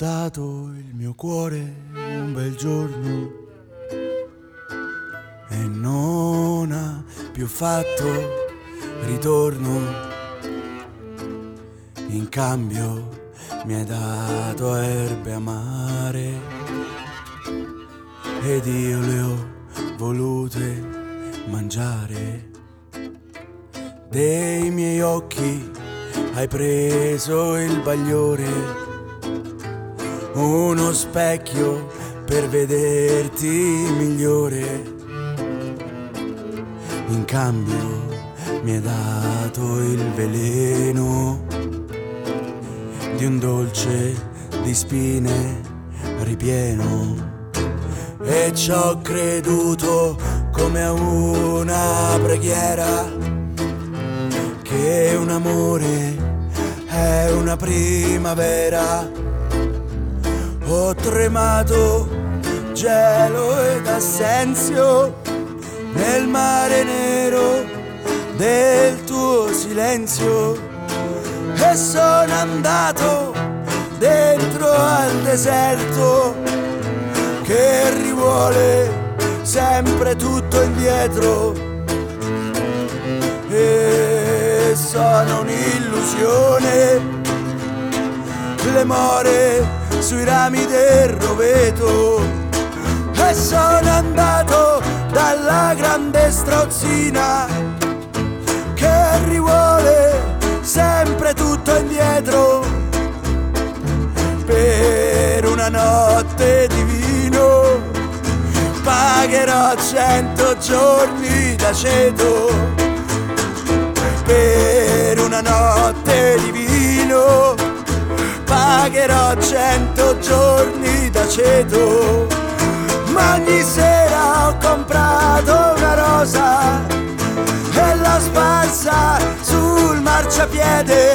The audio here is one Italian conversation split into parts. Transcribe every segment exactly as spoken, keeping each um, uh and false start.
dato il mio cuore un bel giorno e non ha più fatto ritorno. In cambio mi hai dato erbe amare ed io le ho volute mangiare. Dei miei occhi hai preso il bagliore, uno specchio per vederti migliore. In cambio mi hai dato il veleno di un dolce di spine ripieno, e ci ho creduto come a una preghiera che un amore è una primavera. Ho tremato gelo ed assenzio nel mare nero del tuo silenzio, e sono andato dentro al deserto che rivuole sempre tutto indietro, e sono un'illusione, le more sui rami del roveto, e sono andato dalla grande strozzina che rivuole sempre tutto indietro. Per una notte di vino pagherò cento giorni d'aceto. Per una notte di vino pagherò cento giorni d'aceto. Ma ogni sera ho comprato una rosa e l'ho sparsa sul marciapiede,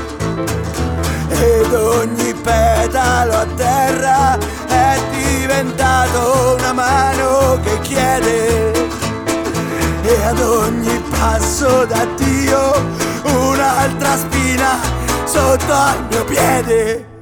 ed ogni petalo a terra è diventato una mano che chiede, e ad ogni passo d'addio un'altra spina sotto al mio piede.